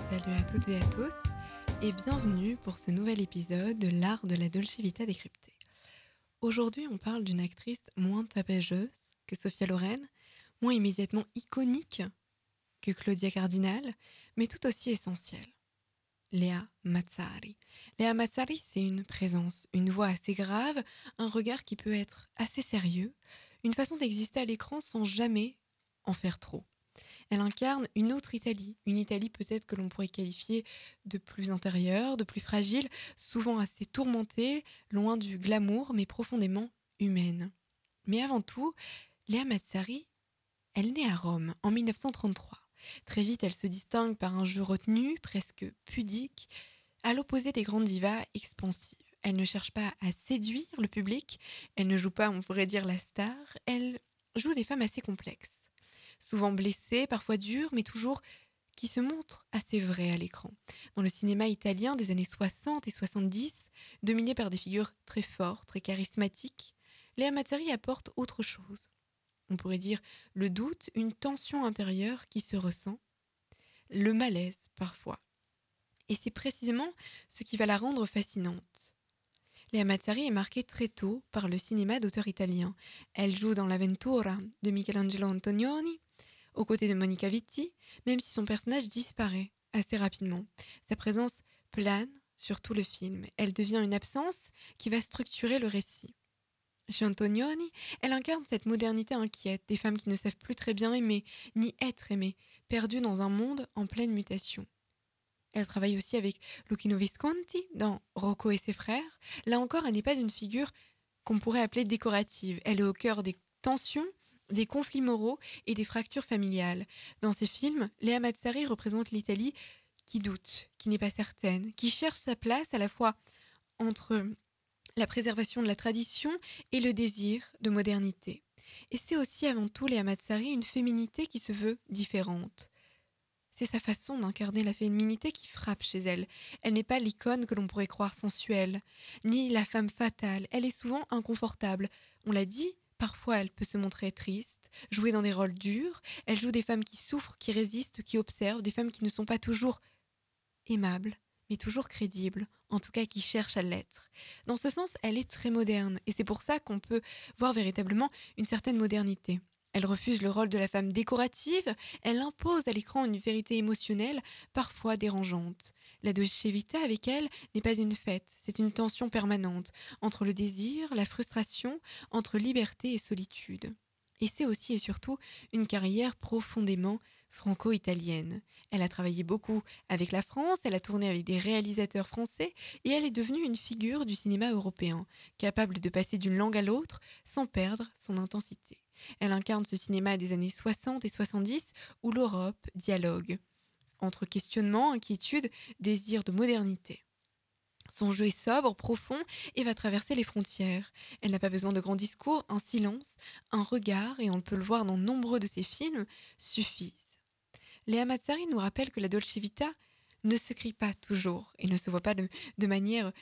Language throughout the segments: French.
Salut à toutes et à tous et bienvenue pour ce nouvel épisode de l'art de la Dolce Vita décryptée. Aujourd'hui, on parle d'une actrice moins tapageuse que Sophia Loren, moins immédiatement iconique que Claudia Cardinal, mais tout aussi essentielle. Lea Mazzari. Lea Mazzari, c'est une présence, une voix assez grave, un regard qui peut être assez sérieux, une façon d'exister à l'écran sans jamais en faire trop. Elle incarne une autre Italie, une Italie peut-être que l'on pourrait qualifier de plus intérieure, de plus fragile, souvent assez tourmentée, loin du glamour, mais profondément humaine. Mais avant tout, Lea Mazzari, elle naît à Rome en 1933. Très vite, elle se distingue par un jeu retenu, presque pudique, à l'opposé des grandes divas expansives. Elle ne cherche pas à séduire le public, elle ne joue pas, on pourrait dire, la star, elle joue des femmes assez complexes. Souvent blessées, parfois dures, mais toujours qui se montrent assez vraies à l'écran. Dans le cinéma italien des années 60 et 70, dominé par des figures très fortes, très charismatiques, Lea Mazzari apporte autre chose. On pourrait dire le doute, une tension intérieure qui se ressent, le malaise parfois. Et c'est précisément ce qui va la rendre fascinante. Lea Mazzari est marquée très tôt par le cinéma d'auteur italien. Elle joue dans l'Avventura de Michelangelo Antonioni, aux côtés de Monica Vitti, même si son personnage disparaît assez rapidement. Sa présence plane sur tout le film. Elle devient une absence qui va structurer le récit. Chez Antonioni, elle incarne cette modernité inquiète, des femmes qui ne savent plus très bien aimer, ni être aimées, perdues dans un monde en pleine mutation. Elle travaille aussi avec Luchino Visconti dans Rocco et ses frères. Là encore, elle n'est pas une figure qu'on pourrait appeler décorative. Elle est au cœur des tensions, des conflits moraux et des fractures familiales. Dans ses films, Lea Mazzari représente l'Italie qui doute, qui n'est pas certaine, qui cherche sa place à la fois entre la préservation de la tradition et le désir de modernité. Et c'est aussi avant tout Lea Mazzari une féminité qui se veut différente. C'est sa façon d'incarner la féminité qui frappe chez elle. Elle n'est pas l'icône que l'on pourrait croire sensuelle, ni la femme fatale. Elle est souvent inconfortable. On l'a dit, parfois elle peut se montrer triste, jouer dans des rôles durs. Elle joue des femmes qui souffrent, qui résistent, qui observent, des femmes qui ne sont pas toujours aimables, mais toujours crédibles, en tout cas qui cherchent à l'être. Dans ce sens, elle est très moderne, et c'est pour ça qu'on peut voir véritablement une certaine modernité. Elle refuse le rôle de la femme décorative, elle impose à l'écran une vérité émotionnelle, parfois dérangeante. La Dolce Vita avec elle n'est pas une fête, c'est une tension permanente, entre le désir, la frustration, entre liberté et solitude. Et c'est aussi et surtout une carrière profondément franco-italienne. Elle a travaillé beaucoup avec la France, elle a tourné avec des réalisateurs français et elle est devenue une figure du cinéma européen, capable de passer d'une langue à l'autre sans perdre son intensité. Elle incarne ce cinéma des années 60 et 70 où l'Europe dialogue entre questionnement, inquiétude, désir de modernité. Son jeu est sobre, profond et va traverser les frontières. Elle n'a pas besoin de grands discours, un silence, un regard, et on peut le voir dans nombreux de ses films, suffisent. Lea Mazzari nous rappelle que la Dolce Vita ne se crie pas toujours et ne se voit pas de manière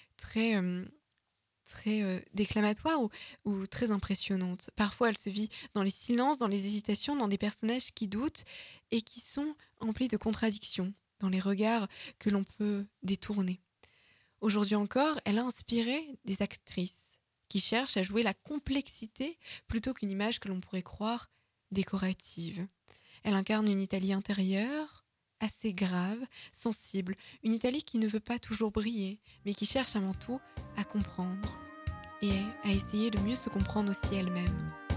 très déclamatoire ou très impressionnante. Parfois, elle se vit dans les silences, dans les hésitations, dans des personnages qui doutent et qui sont emplis de contradictions, dans les regards que l'on peut détourner. Aujourd'hui encore, elle a inspiré des actrices qui cherchent à jouer la complexité plutôt qu'une image que l'on pourrait croire décorative. Elle incarne une Italie intérieure, assez grave, sensible, une Italie qui ne veut pas toujours briller, mais qui cherche avant tout à comprendre et à essayer de mieux se comprendre aussi elle-même.